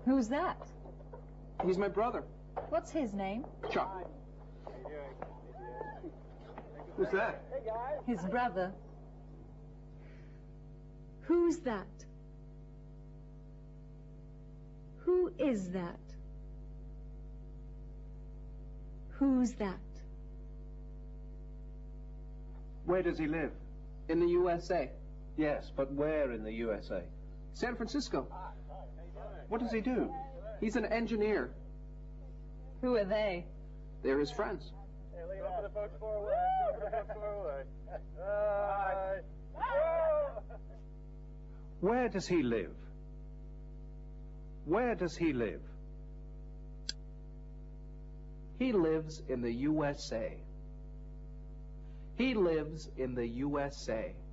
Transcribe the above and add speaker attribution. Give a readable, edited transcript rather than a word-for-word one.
Speaker 1: Who's that?
Speaker 2: He's my brother.
Speaker 1: What's his name?
Speaker 2: Chuck. Who's that?
Speaker 1: His brother.
Speaker 3: Who's that? Who is that? Who's that?
Speaker 4: Where does he live?
Speaker 2: In the USA.
Speaker 4: Yes, but where in the USA?
Speaker 2: San Francisco.
Speaker 4: What does he do?
Speaker 2: He's an engineer.
Speaker 1: Who are they?
Speaker 2: They're his friends.
Speaker 4: Where does he live? Where does he live?
Speaker 2: He lives in the USA. He lives in the USA.